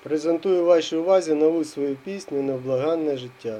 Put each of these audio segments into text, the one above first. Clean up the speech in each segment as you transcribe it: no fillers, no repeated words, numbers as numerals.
Презентую вашій увазі нову свою пісню «Невблаганне життя».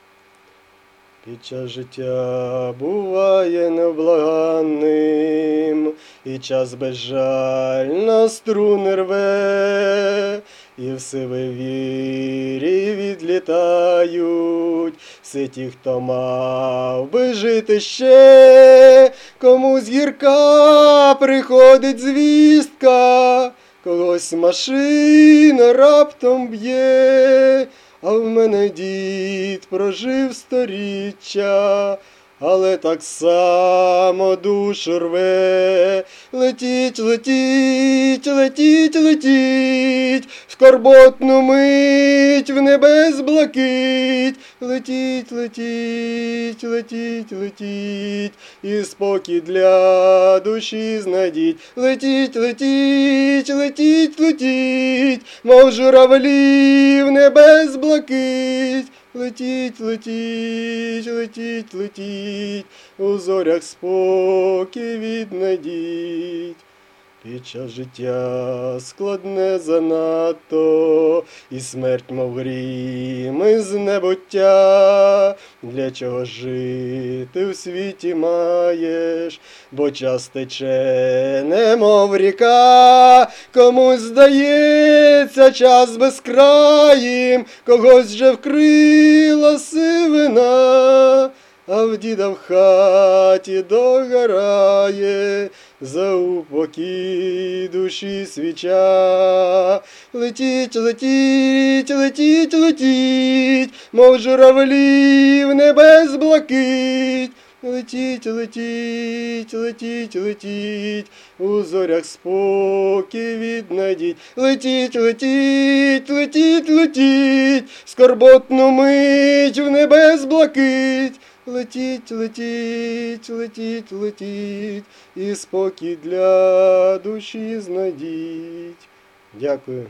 Під час життя буває невблаганним, і час безжально струни рве, і в сививірі відлітають всі ті, хто мав би жити ще. Комусь гірка приходить звістка, когось машина раптом б'є. А в мене дід прожив сторіччя, але так само душу рве. Летіть, летіть, летіть, летіть, в скорботну мить, в небес блакить. Летіть, летіть, летіть, летіть, і спокій для душі знайдіть. Летіть, летіть, летіть, летіть, мов журавлі в небес блакить. Летіть, летіть, летіть, летіть, у зорях спокій віднайдіть. Під час життя складне занадто, і смерть, мов грім із небуття. Для чого жити в світі маєш, бо час тече, немов ріка. Комусь здається час безкраїм, когось же вкрила сивина. А в діда в хаті догорає за упокій душі свіча. Летіть, летіть, летіть, летіть, мов журавлі в небес блакить. Летіть, летіть, летіть, летіть, у зорях спокій віднайдіть. Летіть, летіть, летіть, летіть, скорботну мить в небес блакить. Летіть, летіть, летіть, летіть, і спокій для душі знайдіть. Дякую.